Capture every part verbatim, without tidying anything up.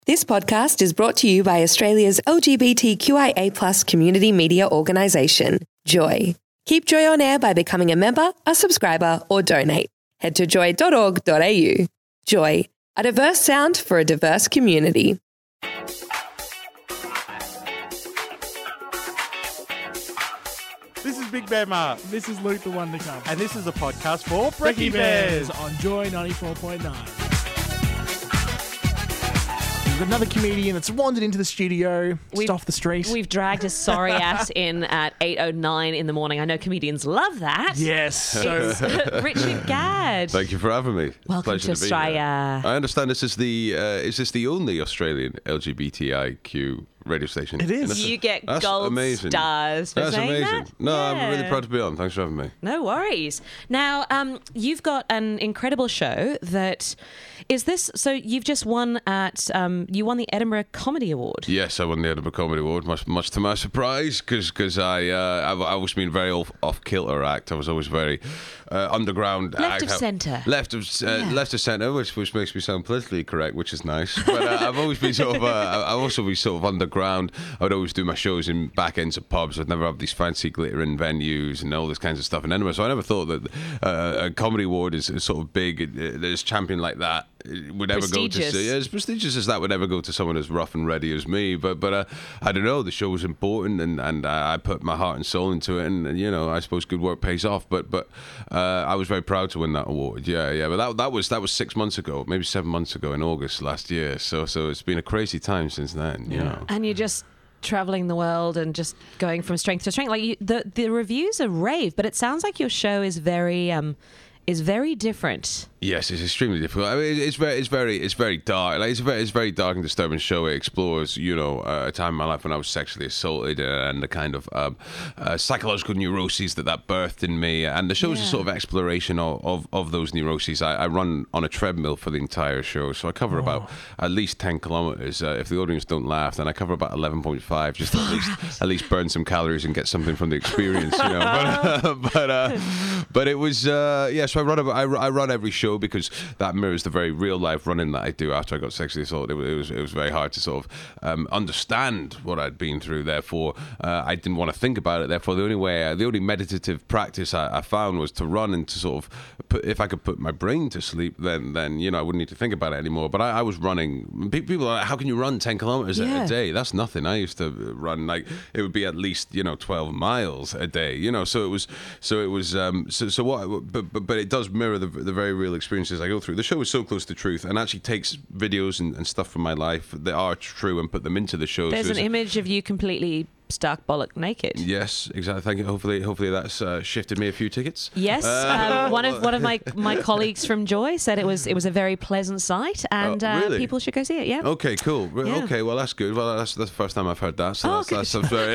This podcast is brought to you by Australia's L G B T Q I A plus community media organisation, Joy. Keep Joy on air by becoming a member, a subscriber, or donate. Head to joy dot org dot a u. Joy, a diverse sound for a diverse community. This is Big Bear Mark. This is Luke the Wonder Come. And this is a podcast for Brekkie Brekkie Bears Bears. on Joy ninety-four point nine. We've got another comedian that's wandered into the studio, just We've- off the street. We've dragged a sorry ass in at eight oh nine in the morning. I know comedians love that. Yes. So It's Richard Gadd. Thank you for having me. Welcome Pleasure to be here. Australia. I understand this is the uh, is this the only Australian L G B T I Q radio station? It is. in Australia? You get That's gold amazing. stars for That's saying amazing. that. No, I'm really Yeah. proud to be on. Thanks for having me. No worries. Now, um, you've got an incredible show that is this. So you've just won at um, you won the Edinburgh Comedy Award. Yes, I won the Edinburgh Comedy Award, much, much to my surprise, because I uh, I've always been very off, off kilter act. I was always very uh, underground. Left act. of centre. Left of uh, Yeah. left of centre, which which makes me sound politically correct, which is nice. But uh, I've always been sort of uh, I've also been sort of underground. I would always do my shows in back ends of pubs. I'd never have these fancy glittering venues and all this kinds of stuff in Edinburgh. So I never thought that uh, a comedy award is, is sort of big. It, there's champion like that. It would ever go to Prestigious. yeah, as prestigious as that would ever go to someone as rough and ready as me. But but uh, I don't know. The show was important, and and I put my heart and soul into it, and, and you know I suppose good work pays off. But but uh, I was very proud to win that award. Yeah yeah. But that that was that was six months ago, maybe seven months ago in August last year. So so it's been a crazy time since then. You know. And you're just traveling the world and just going from strength to strength. Like you, the the reviews are rave, but it sounds like your show is very um is very different. Yes, it's extremely difficult. I mean, it's very, it's very, it's very dark. Like it's a very, it's a very dark and disturbing show. It explores, you know, uh, a time in my life when I was sexually assaulted uh, and the kind of um, uh, psychological neuroses that that birthed in me. And the show is a Yeah. sort of exploration of, of, of those neuroses. I, I run on a treadmill for the entire show, so I cover about at least ten kilometers. Uh, if the audience don't laugh, then I cover about eleven point five, just at least, at least burn some calories and get something from the experience, you know. But, uh, but, uh, but it was, uh, yeah. So I run, about, I, I run every show, because that mirrors the very real life running that I do after I got sexually assaulted. It was, it was, it was very hard to sort of um, understand what I'd been through. Therefore, uh, I didn't want to think about it. Therefore, the only way, uh, the only meditative practice I, I found was to run and to sort of put, if I could put my brain to sleep, then, then you know, I wouldn't need to think about it anymore. But I, I was running. Pe- People are like, how can you run ten kilometers a- Yeah. a day? That's nothing. I used to run like, it would be at least, you know, twelve miles a day, you know, so it was, so it was, um, so, so what, but, but, but it does mirror the, the very real experiences I go through. The show is so close to truth and actually takes videos and, and stuff from my life that are true and put them into the show. There's So an it's- image of you completely stark bollock naked. Yes, exactly. Thank you. Hopefully, hopefully that's uh, shifted me a few tickets. Yes, Uh, um, one of one of my, my colleagues from Joy said it was it was a very pleasant sight, and Oh, uh, really? people should go see it. Yeah. Okay, cool. Re- Yeah. Okay, well that's good. Well, that's, that's the first time I've heard that. So Oh, that's, good. that's, that's very.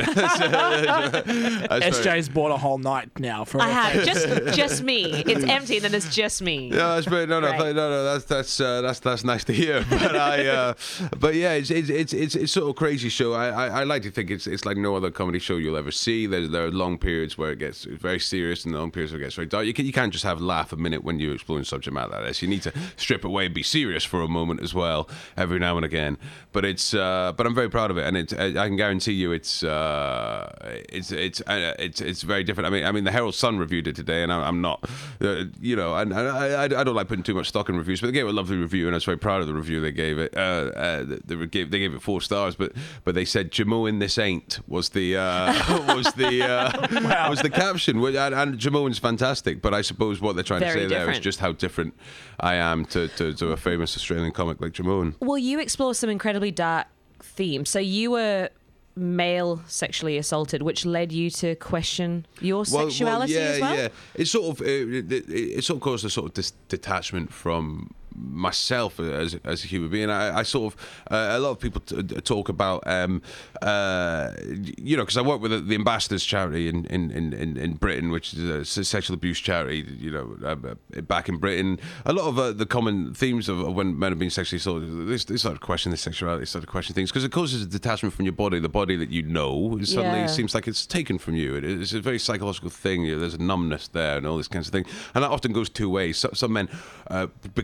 that's very- S J's bought a whole night now for I it. have just just me. It's empty, and then there's just me. Yeah, that's very, no, no, Great. no, no. That's that's uh, that's that's nice to hear. But I, uh, but yeah, it's it's it's it's, it's sort of crazy show. I, I I like to think it's it's like no other comedy show you'll ever see. There there are long periods where it gets very serious and long periods where it gets very dark. You can you can't just have laugh a minute when you're exploring subject matter like this. You need to strip away and be serious for a moment as well, every now and again. But it's uh, but I'm very proud of it, and it's I I can guarantee you it's uh, it's it's uh, it's it's very different. I mean I mean the Herald Sun reviewed it today, and I, I'm not uh, you know and, and I, I I don't like putting too much stock in reviews, but they gave it a lovely review, and I was very proud of the review they gave it. Uh, uh, they gave they gave it four stars, but but they said Jamoin this ain't was the uh, was the uh, was the caption, Which- and, and Jamoin's fantastic, but I suppose what they're trying Very to say there is different. just how different I am to, to, to a famous Australian comic like Jamoin. Well, you explore some incredibly dark themes. So you were male sexually assaulted, which led you to question your sexuality yeah, as well. yeah. It's sort of it, it, it sort of caused a sort of dis- detachment from myself as as a human being. I, I sort of uh, a lot of people t- talk about um, uh, you know, because I work with the, the Ambassadors charity in, in, in, in Britain, which is a sexual abuse charity. You know, uh, back in Britain, a lot of uh, the common themes of, of when men have been sexually assaulted, they, they start to question their sexuality, they start to question things because it causes a detachment from your body, the body that you know. Suddenly Yeah. it seems like it's taken from you. It, it's a very psychological thing. You know, there's a numbness there and all this kinds of thing, and that often goes two ways. So, some men uh, become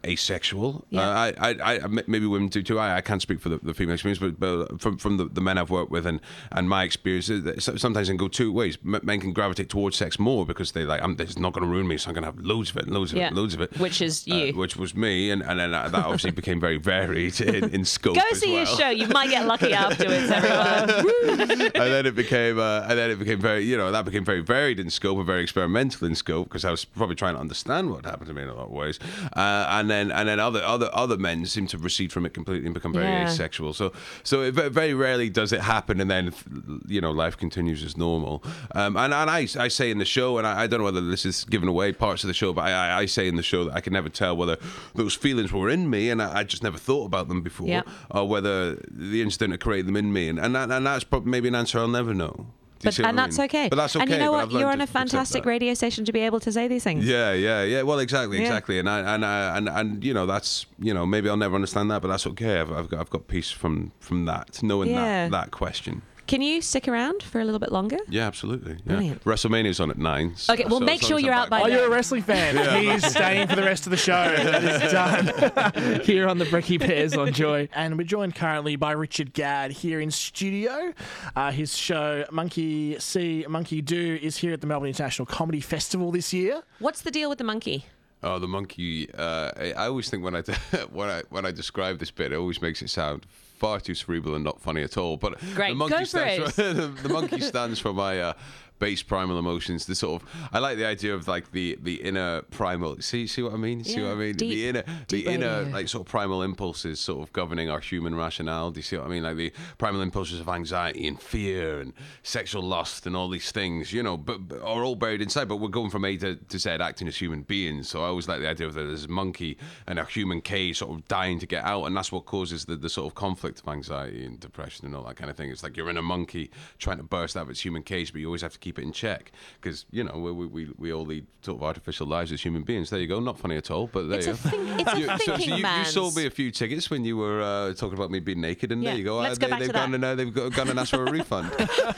asexual. Yeah. Uh, I, I, I, maybe women do too. I, I can't speak for the, the female experience, but, but from from the, the men I've worked with and, and my experience, sometimes it can go two ways. Men can gravitate towards sex more because they like, I'm, this is not going to ruin me, so I'm going to have loads of it, loads of Yeah. it, loads of it. Which is you. Uh, which was me, and, and then that obviously became very varied in, in scope. Go as see well. his show. You might get lucky afterwards, everyone. And then it became, uh, and then it became very, you know, that became very varied in scope and very experimental in scope because I was probably trying to understand what happened to me in a lot of ways. Uh, and then, and then other other other men seem to recede from it completely and become very Yeah. asexual. So, so it, ve- very rarely does it happen, and then, you know, life continues as normal. Um, and and I, I say in the show, and I, I don't know whether this is giving away parts of the show, but I, I, I say in the show that I can never tell whether those feelings were in me, and I, I just never thought about them before, Yeah. or whether the incident had created them in me, and and, that, and that's probably maybe an answer I'll never know. Do you But, see what and I that's mean? okay. But that's okay. And you know but what? I've learned You're on to a accept fantastic that. radio station to be able to say these things. Yeah, yeah, yeah. Well, exactly, Yeah. exactly. And I, and I, and and you know, that's, you know, maybe I'll never understand that, but that's okay. I've, I've got I've got peace from from that, knowing Yeah. that that question. Can you stick around for a little bit longer? Yeah, absolutely. Yeah. Brilliant. WrestleMania's on at nine. so- Okay, well, so make as long sure as you're I'm out back- by Oh, then. you're a wrestling fan. He's staying for the rest of the show. That is done here on the Brekkie Bears on Joy. And we're joined currently by Richard Gadd here in studio. Uh, his show Monkey See, Monkey Do is here at the Melbourne International Comedy Festival this year. What's the deal with the monkey? Oh, the monkey. Uh, I, I always think when I when I when I describe this bit, it always makes it sound far too cerebral and not funny at all. But Great, the monkey go for stands it. the, the monkey stands for my uh, base primal emotions. The sort of I like the idea of like the the inner primal. See see what I mean? See Yeah, what I mean? deep- the inner deep the inner radio. like sort of primal impulses sort of governing our human rationale. Do you see what I mean? Like the primal impulses of anxiety and fear and sexual lust and all these things, you know, but, but are all buried inside. But we're going from A to, to Z acting as human beings. So I always like the idea of that there's a monkey and a human K sort of dying to get out, and that's what causes the, the sort of conflict of anxiety and depression and all that kind of thing. It's like you're in a monkey trying to burst out of its human cage, but you always have to keep it in check. Because, you know, we, we we all lead sort of artificial lives as human beings. There you go. Not funny at all, but there It's you a go. think- it's a You- so, so thinking you, you man's- sold me a few tickets when you were uh, talking about me being naked, and Yeah, there you go. let's Uh, go they, back they've to gone that. and uh, they've got, gone and asked for a refund.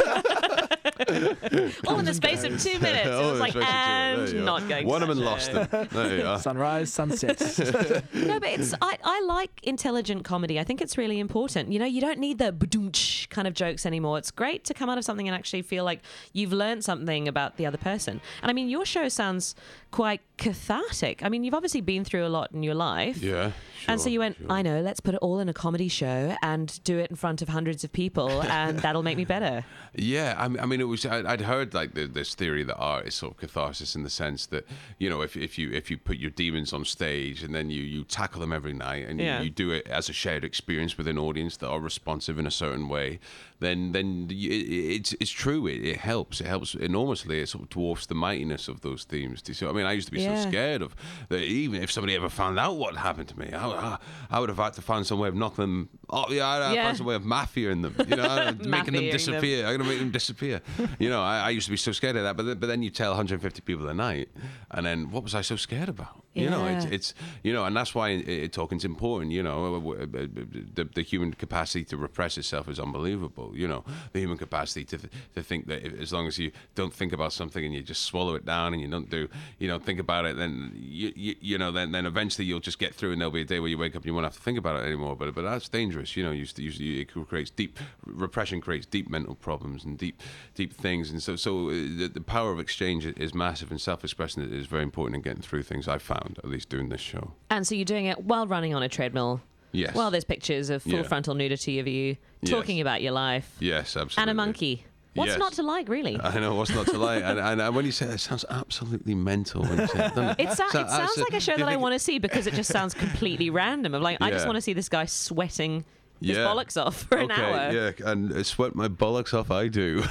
All in the space of two minutes. It Oh, was like, especially two- and there you go. not going Won to them and touch lost it. them. There you are. Sunrise, sunset. No, but it's I, I like intelligent comedy. I think it's really important. You know, you don't need the ba-doom-tsh kind of jokes anymore. It's great to come out of something and actually feel like you've learned something about the other person. And I mean, your show sounds quite cathartic. I mean, you've obviously been through a lot in your life. Yeah. And so sure, you went, sure. I know, let's put it all in a comedy show and do it in front of hundreds of people, and that'll make me better. Yeah, I mean, I mean, it was. I, I'd heard like the, this theory that art is sort of catharsis in the sense that, you know, if if you if you put your demons on stage and then you you tackle them every night and Yeah. you, you do it as a shared experience with an audience that are responsive in a certain way, then then you, it, it's it's true. It, it helps. It helps enormously. It sort of dwarfs the mightiness of those themes. Do you see what I mean? I used to be Yeah. so scared of that. Even if somebody ever found out what happened to me, I, I, I would have had to find some way of knocking them. Oh yeah, I'd have Yeah. found some way of mafiaing them. You know, making them Mafia-ing them. disappear. I'm gonna make them disappear. You know, I, I used to be so scared of that, but then, but then you tell one hundred fifty people a night, and then what was I so scared about? You know, it's, Yeah. it's you know, and that's why it, it, talking's important. You know, the, the human capacity to repress itself is unbelievable. You know, the human capacity to to think that if, as long as you don't think about something and you just swallow it down and you don't do, you know, think about it, then you you, you know, then then eventually you'll just get through, and there'll be a day where you wake up and you won't have to think about it anymore. But but that's dangerous. You know, you, you, it creates deep repression, creates deep mental problems and deep deep things, and so so uh, the, the power of exchange is massive, and self-expression is very important in getting through things. I've found, at least doing this show. And so you're doing it while running on a treadmill. Yes. While there's pictures of full Yeah. frontal nudity of you talking Yes. about your life. Yes, absolutely. And a monkey. What's Yes. not to like, really? I know what's not to like, and, and, and when you say it, it sounds absolutely mental. When you say it, doesn't it? It, so- So- it sounds so- like a show you that I think- want to see because it just sounds completely random. Of like, I just Yeah. want to see this guy sweating his Yeah. bollocks off for an okay, hour. Yeah, and uh, sweat my bollocks off. I do.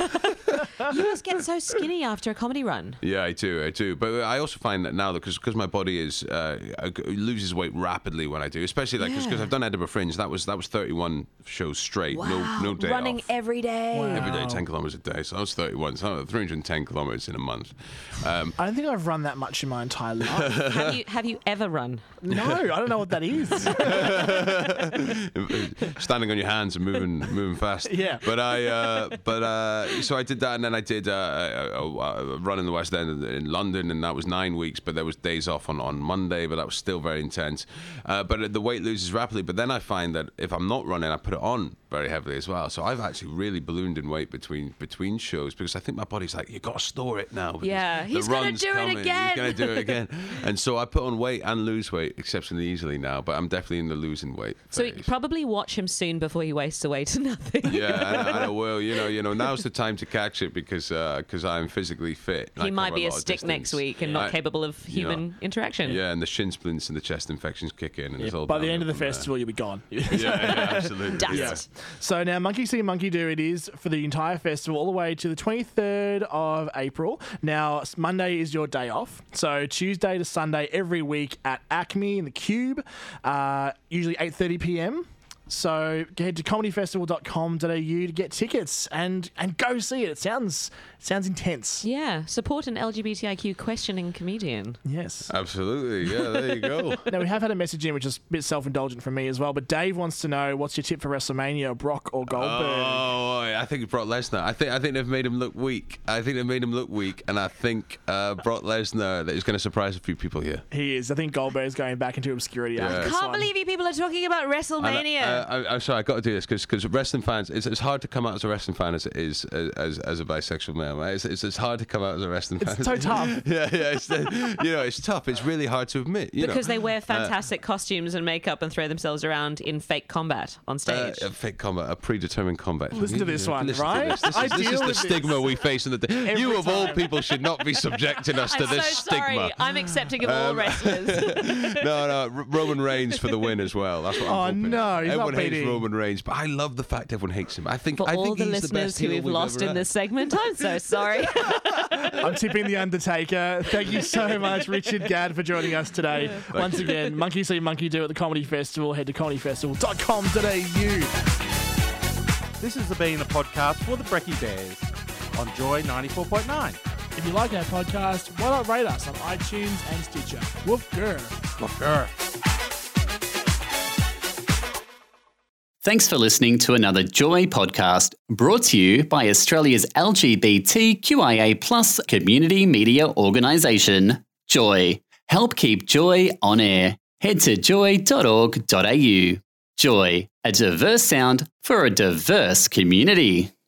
You must get so skinny after a comedy run. Yeah, I do, I do. But I also find that now, because because my body is uh, loses weight rapidly when I do, especially like because Yeah. I've done Edinburgh Fringe. That was that was thirty-one shows straight, no no day Running off. every day. Every day, ten kilometers a day. So I was thirty-one. So three hundred ten kilometers in a month. Um, I don't think I've run that much in my entire life. Have you have you ever run? No, I don't know what that is. standing on your hands and moving moving fast. Yeah. But I uh, but uh, so I did that, and then I did uh, a, a, a run in the West End in London, and that was nine weeks. But there was days off on, on Monday, but that was still very intense. Uh, but the weight loses rapidly. But then I find that if I'm not running, I put it on very heavily as well. So I've actually really ballooned in weight between between shows because I think my body's like, you got to store it now. Yeah, he's going to do coming. it again. He's going to do it again. And so I put on weight and lose weight exceptionally easily now. But I'm definitely in the losing weight So phase. probably watch him soon before he wastes away to nothing. Yeah, and, and I will. You know, you know. Now's the time to catch it because because uh, I'm physically fit. He might be a stick next week and not I, capable of human you know, interaction. Yeah, and the shin splints and the chest infections kick in, and Yeah, it's all by the end of the downhill from festival, you'll be gone. there. Yeah, yeah, absolutely. Dust. Yeah. So now Monkey See, Monkey Do it is for the entire festival all the way to the twenty-third of April. Now, Monday is your day off. So Tuesday to Sunday every week at Acme in the Cube, uh, usually eight thirty p.m. So head to comedy festival dot com dot a u to get tickets and, and go see it. It sounds it sounds intense. Yeah, support an L G B T I Q questioning comedian. Yes. Absolutely. Yeah, there you go. Now, we have had a message in which is a bit self-indulgent for me as well, but Dave wants to know, what's your tip for WrestleMania, Brock or Goldberg? Oh, I think it's Brock Lesnar. I think I think they've made him look weak. I think they've made him look weak, and I think uh, Brock Lesnar is going to surprise a few people here. He is. I think Goldberg's going back into obscurity Yeah. after this Can't one. believe you people are talking about WrestleMania. And, uh, I, I'm sorry, I got to do this because wrestling fans, it's as hard to come out as a wrestling fan as it is as as a bisexual male. Right? It's, it's as hard to come out as a wrestling fan. It's so tough. yeah, yeah. It's, uh, you know, it's tough. It's really hard to admit. You because know. they wear fantastic costumes and makeup and throw themselves around in fake combat on Uh, stage. a fake combat, a predetermined combat. Listen to this one, Listen to right? this. This I is, this deal is the with this stigma we face in the day. every You of all time. people should not be subjecting us to I'm this so sorry. stigma. I'm accepting of all Um, wrestlers. no, no, R- Roman Reigns for the win as well. That's what I'm Oh, hoping. no, he's not everyone hates beating. Roman Reigns, but I love the fact everyone hates him. I think For I all think the he's listeners the best who heel we've we've lost ever in had. this segment, I'm so sorry. I'm tipping The Undertaker. Thank you so much, Richard Gadd, for joining us today. Once again, Monkey See, Monkey Do at the Comedy Festival. Head to comedy festival dot com dot a u. This has been a podcast for the Brekkie Bears on Joy ninety-four point nine. If you like our podcast, why not rate us on iTunes and Stitcher? Woof grr. Thanks for listening to another Joy podcast brought to you by Australia's L G B T Q I A plus community media organisation, Joy. Help keep Joy on air. Head to joy dot org dot a u. Joy, a diverse sound for a diverse community.